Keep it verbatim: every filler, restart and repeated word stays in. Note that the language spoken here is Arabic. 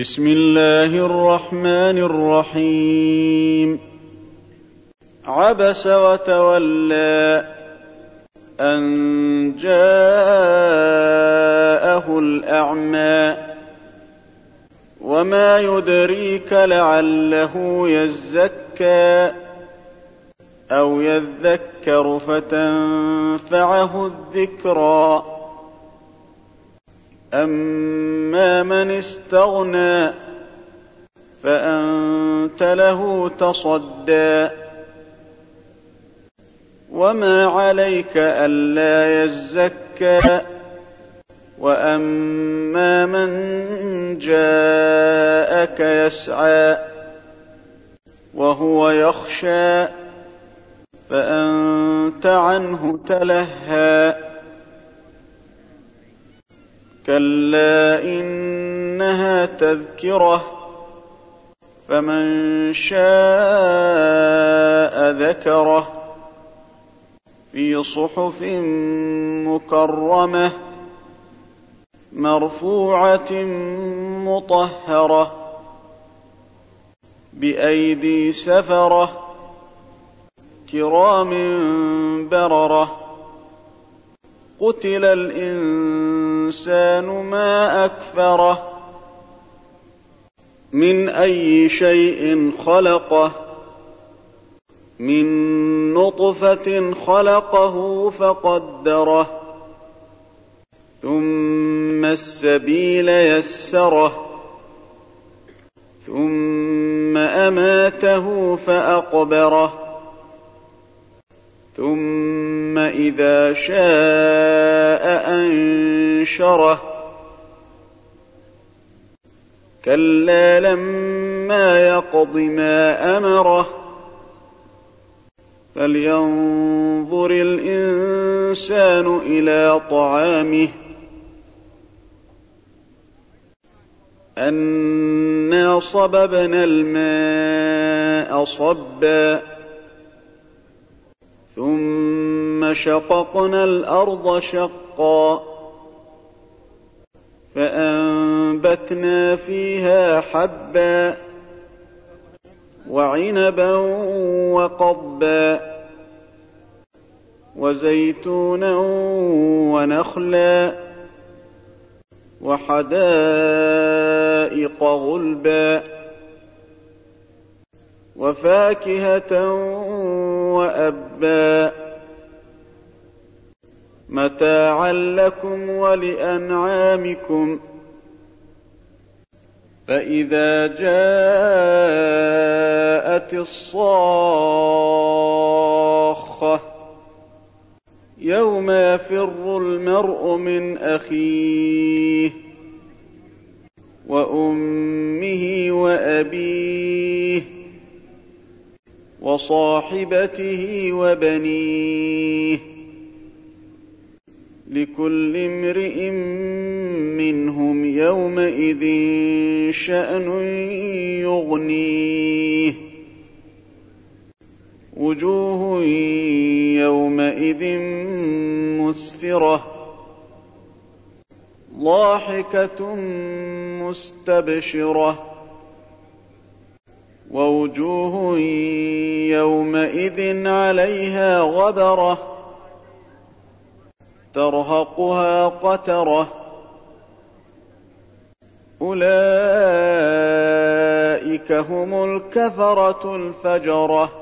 بسم الله الرحمن الرحيم. عبس وتولى أن جاءه الأعمى وما يدريك لعله يزكى أو يذكر فتنفعه الذكرى. أما من استغنى فأنت له تصدى وما عليك ألا يزكى. وأما من جاءك يسعى وهو يخشى فأنت عنه تلهى. كلا إنها تذكرة فمن شاء ذكره في صحف مكرمة مرفوعة مطهرة بأيدي سفرة كرام بررة. قتل الإنسان ما أكفره من أي شيء خلقه من نطفة خلقه فقدره ثم السبيل يسره ثم أماته فأقبره ثم إذا شاء أنشره. كلا لما يقض ما أمره فلينظر الإنسان إلى طعامه أنا صببنا الماء صبا ثم شققنا الأرض شقا فأنبتنا فيها حبا وعنبا وقضبا وزيتونا ونخلا وحدائق غلبا وفاكهة وأبا متاعا لكم ولأنعامكم. فإذا جاءت الصاخة يوم يفر المرء من أخيه وأمه وأبيه وصاحبته وبنيه لكل امرئ منهم يومئذ شأن يغنيه. وجوه يومئذ مسفرة ضاحكة مستبشرة ووجوه يومئذ عليها غبرة ترهقها قترة. أولئك هم الكفرة الفجرة.